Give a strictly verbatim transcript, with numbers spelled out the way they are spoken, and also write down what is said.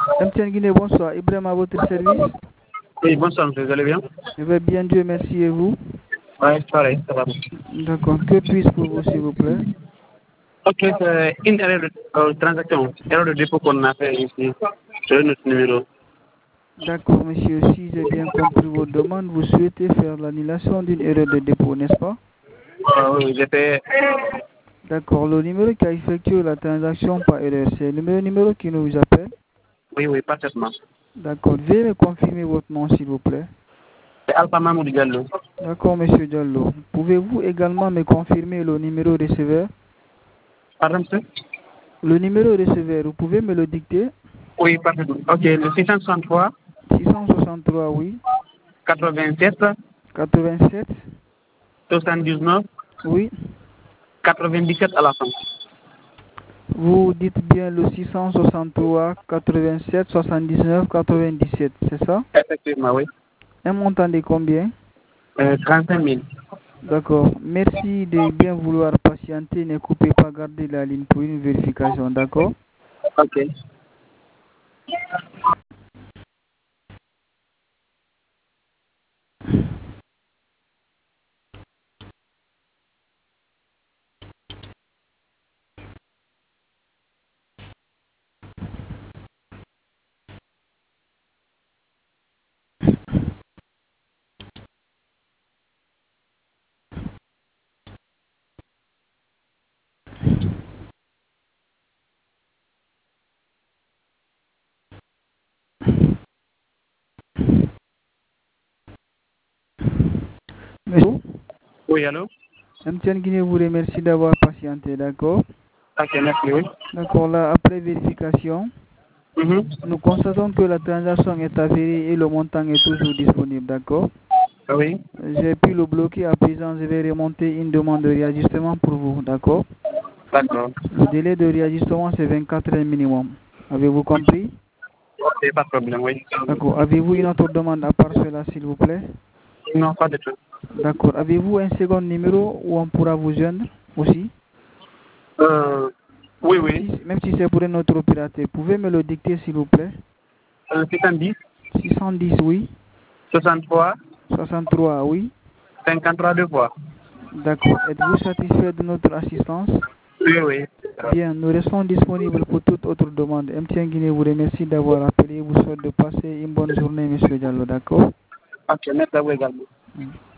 M T N Guinée, bonsoir. Ibrahim à votre service. Oui, bonsoir, monsieur, vous allez bien? Je vais bien, Dieu merci, et vous? Oui, pareil, ça va. D'accord. Que puis-je pour vous, s'il vous plaît? Ok, c'est une erreur de euh, transaction, erreur de dépôt qu'on a fait ici, sur notre numéro. D'accord, monsieur. Si j'ai bien compris votre demande, vous souhaitez faire l'annulation d'une erreur de dépôt, n'est-ce pas? Ah oui, j'ai fait. D'accord. Le numéro qui a effectué la transaction par erreur, c'est le même numéro qui nous appelle? Oui, oui, parfaitement. D'accord. Veuillez me confirmer votre nom, s'il vous plaît. C'est Alpha Mamoudou Diallo. D'accord, monsieur Diallo. Pouvez-vous également me confirmer le numéro receveur? Pardon, monsieur? Le numéro receveur, vous pouvez me le dicter? Oui, parfaitement. Ok, le six cent soixante-trois. six cent soixante-trois, oui. quatre-vingt-sept. quatre-vingt-sept. soixante-dix-neuf. Oui. quatre-vingt-dix-sept à la fin. Vous dites bien le six cent soixante-trois, quatre-vingt-sept, soixante-dix-neuf, quatre-vingt-dix-sept, c'est ça? Effectivement, oui. Un montant de combien? Euh, trente-cinq mille. D'accord. Merci de bien vouloir patienter. Ne coupez pas, gardez la ligne pour une vérification, d'accord? Ok. Monsieur, Oui, allô? M T N Guinée vous remercie d'avoir patienté, d'accord? Ok, merci, oui. D'accord, là, après vérification, Mhm. nous constatons que la transaction est avérée et le montant est toujours disponible, d'accord? Oui. J'ai pu le bloquer à présent, je vais remonter une demande de réajustement pour vous, d'accord? D'accord. Le délai de réajustement, c'est vingt-quatre heures minimum. Avez-vous compris? Ok, pas de problème, oui. D'accord. Avez-vous une autre demande à part cela, s'il vous plaît? Non, pas de tout. D'accord. Avez-vous un second numéro où on pourra vous joindre aussi? Euh, oui, Même oui. si, même si c'est pour un autre opérateur, pouvez me le dicter, s'il vous plaît? Euh, six cent dix. six cent dix, oui. soixante-trois. soixante-trois, oui. cinquante-trois deux fois. D'accord. Êtes-vous satisfait de notre assistance? Oui, oui. Bien, nous restons disponibles pour toute autre demande. M T N Guinée vous remercie d'avoir appelé et vous souhaite de passer une bonne journée, monsieur Diallo, d'accord? Ok, merci à vous également. Mm.